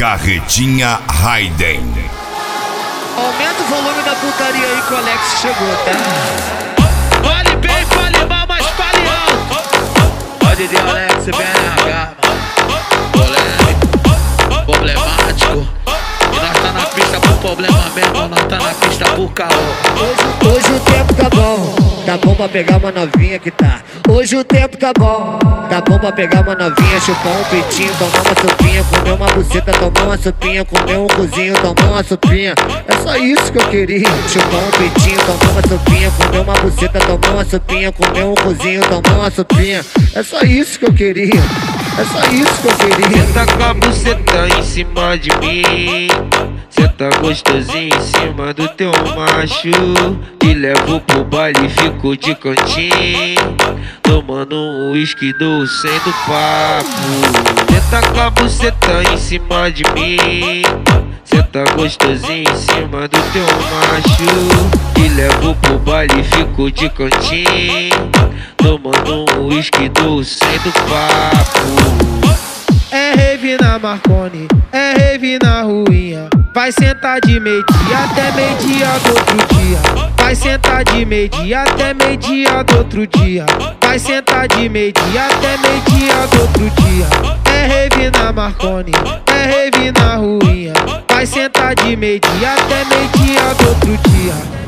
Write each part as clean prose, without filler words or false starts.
Carretinha Raiden. Aumenta o volume da putaria aí que o Alex chegou, tá? Fale bem, fale mal, mas fale alto. Pode de Alex, BNH, polêmico, problemático. E nós tá na pista por problema mesmo, nós tá na pista por caô. Hoje o tempo tá bom pra pegar uma novinha que tá. Hoje o tempo tá bom pra pegar uma novinha, chupar um peitinho, tomar uma sopinha, comer uma buceta, tomar uma sopinha, comer um cozinho, tomar uma sopinha. É só isso que eu queria. Chupar um peitinho, tomar uma sopinha, comer uma buceta, tomar uma sopinha, comer um cozinho, tomar uma sopinha. É só isso que eu queria. É só isso que eu queria. Cê tá com a buceta em cima de mim, cê tá gostosinho em cima do teu macho. Te levo pro baile e fico de cantinho, tomando um uísque doce do papo. Cê tá com a buceta em cima de mim, cê tá gostosinho em cima do teu macho. Te levo pro baile e fico de cantinho, tomando um uísque doce do papo. É rave na Marconi, é rave na ruinha. Vai sentar de meio-dia até meio-dia do outro dia. Vai sentar de meio-dia até meio-dia do outro dia. Vai sentar de meio-dia até meio-dia do outro dia. É rave na Marconi, é rave na ruinha. Vai sentar de meio-dia até meio-dia do outro dia.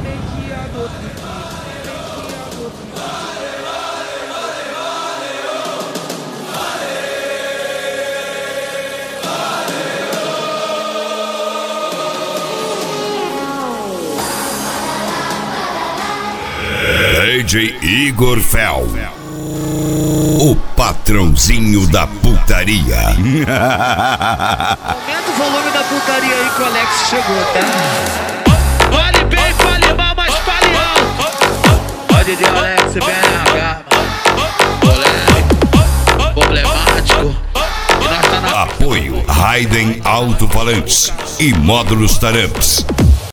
DJ Igor Fel, o patrãozinho da putaria. Aumenta o volume da putaria aí que o Alex chegou, tá? Fale bem, fale mal, mas fale alto. Pode de Alex, BNH, polêmico, problemático. E nós tá na Apoio Raiden Alto-Falantes e Módulos Taramps.